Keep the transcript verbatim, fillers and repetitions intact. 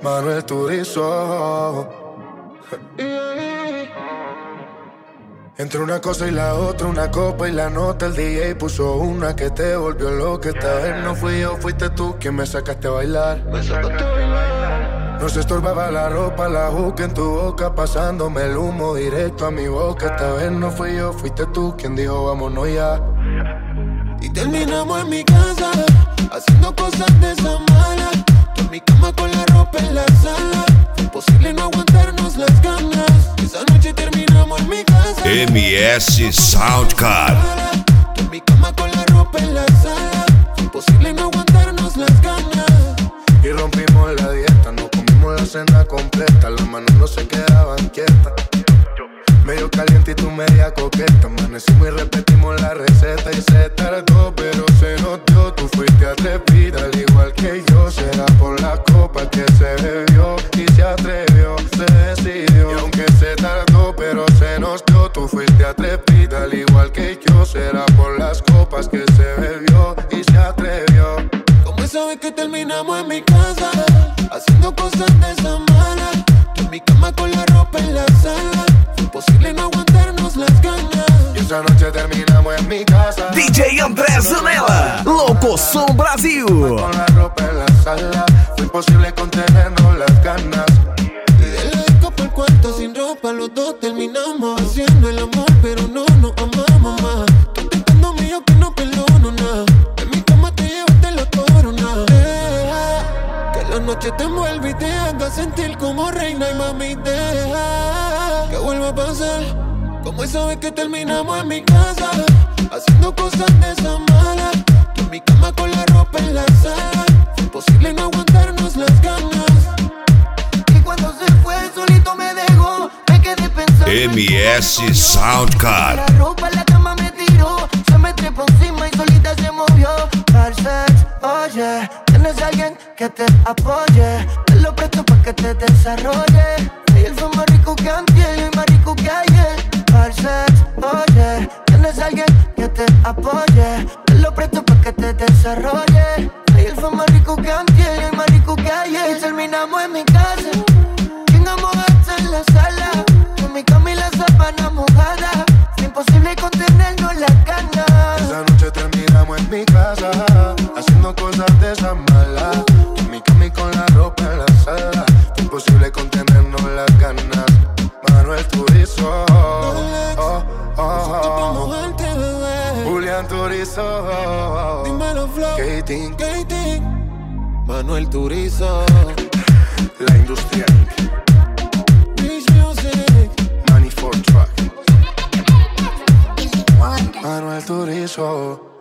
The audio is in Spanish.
Manuel Turizo. Entre una cosa y la otra, una copa y la nota, el D J puso una que te volvió loca. Esta vez no fui yo, fuiste tú quien me sacaste a bailar. Me sacaste a bailar. No se estorbaba la ropa, la juca en tu boca, pasándome el humo directo a mi boca. Esta vez no fui yo, fuiste tú quien dijo vámonos ya. Y terminamos en mi casa, haciendo cosas de esa mala. Tú en mi cama con la ropa en la sala. Fue imposible no aguantarnos las ganas. Esa noche terminamos en mi casa. M S Soundcard. Tú en mi cama con la ropa en la sala. Fue imposible no aguantarnos las ganas. Y rompimos la dieta, nos comimos la cena completa. Las manos no se quedaban quietas. Medio caliente y tú media coqueta. Amanecimos y repetimos la receta. Y se tardó, pero se notó. Tú fuiste atrevida, al igual que yo. Será por la copa que se bebió y se atrevió, se decidió. Y aunque se tardó, pero se nos dio. Tú fuiste atrevida, al igual que yo. Será por las copas que se bebió y se atrevió. Como esa vez que terminamos en mi casa, haciendo cosas de esa mala. Tú en mi cama con la ropa en la sala. Fue imposible no aguantarnos las ganas. Y esa noche terminamos en mi casa. D J André Zanella, Locoção Brasil. Con la ropa en la sala. Fue imposible contenernos las ganas. Y de la disco por cuarto sin ropa, los dos terminamos haciendo el amor, pero no nos amamos más. Tú tentándome yo que no perdono nada. En mi cama te llevaste la corona. Deja que la noche te envuelva y te haga sentir como reina. Y mami, deja que vuelva a pasar como esa vez que terminamos en mi casa, haciendo cosas de esa mala. Tú en mi cama con la ropa en la sala. Fue imposible no aguantarnos las ganas. Y cuando se fue solito me dejó, me quedé pensando. M S Soundcard. La ropa en la cama me tiró, se me trepó encima y solita se movió. Al sex, oye, tienes a alguien que te apoye. Te lo presto pa' que te desarrolle. Y él fue más rico que antier y más rico que ayer. Al sex, oye, tienes a alguien que te apoye. Te lo presto pa' que te desarrolle. Y él fue más rico que antier y más rico que ayer. Y terminamos en mi casa, chingamos hasta en la sala. Con mi cama y la sábana mojada. Fue imposible contenernos las ganas. Esa noche terminamos en mi casa, haciendo cosas de esa mala. En mi cama y con la ropa en la sala. Fue imposible contenernos las ganas. Manuel Turizo, oh, oh, oh. Julián Turizo, Dímelo, Flow. Kating, Kating, Manuel Turizo, la industria Beach Music, Money for Track. Manuel Turizo.